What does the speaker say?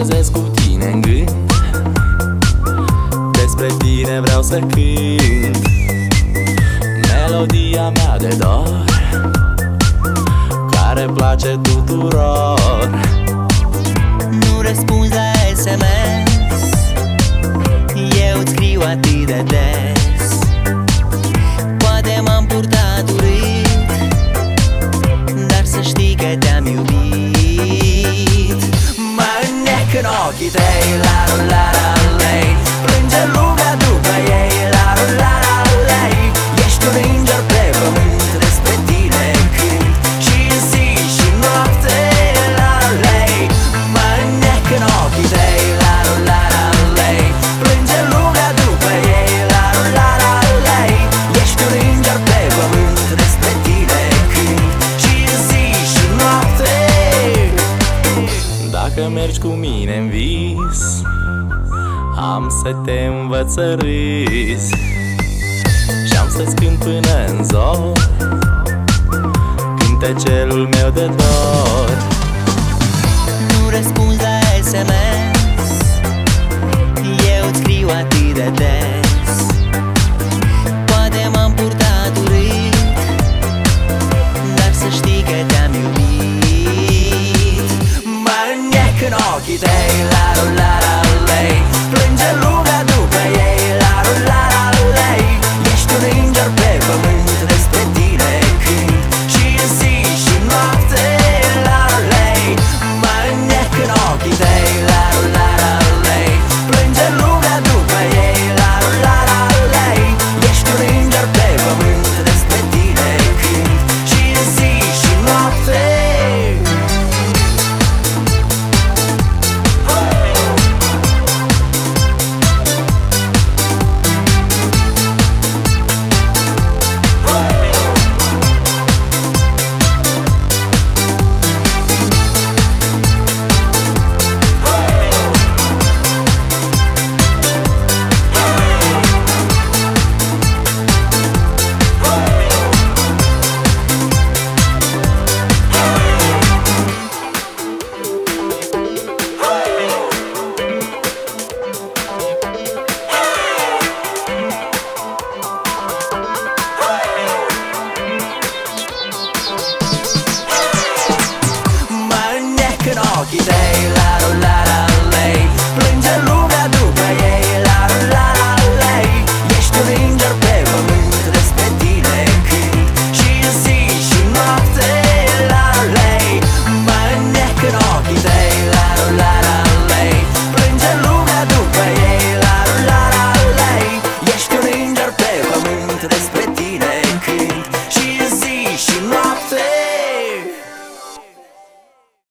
trezesc cu tine în gând, despre tine vreau să cânt melodia mea de dor, care place tuturor. Nu răspunzi la SMS, eu îți scriu atât de des. Poate m-am purtat urât, dar să știi că te-am iubit. Mă înnec în ochii tăi, la la la lei, plânge lumea după ei, la la la lei. Ești un înger pe pământ, despre tine cânt și zi și noapte, la lei. Mă înnec în ochii tăi, la la la lei, plânge lumea după ei, la la la lei. Ești un înger pe pământ, despre tine cânt și zi și noapte. Dacă mergi cu mine în vis, am să te învăț să râzi și am să-ți cânt până în zor cântecelul meu de dor. Nu răspunzi la SMS, eu îți scriu atât de des. Poate m-am purtat urât, dar să știi că te-am iubit. Mă înnec în ochii tăi, la la la lei, plânge lumea după ei, la la la lei. Ești un înger pe pământ, despre tine cânt și zi și noapte, la lei. Mă înnec în ochii tăi, la la la lei, plânge lumea după ei, la la la lei. Ești un înger pe pământ, despre tine cânt și zi și noapte. Ochii tăi,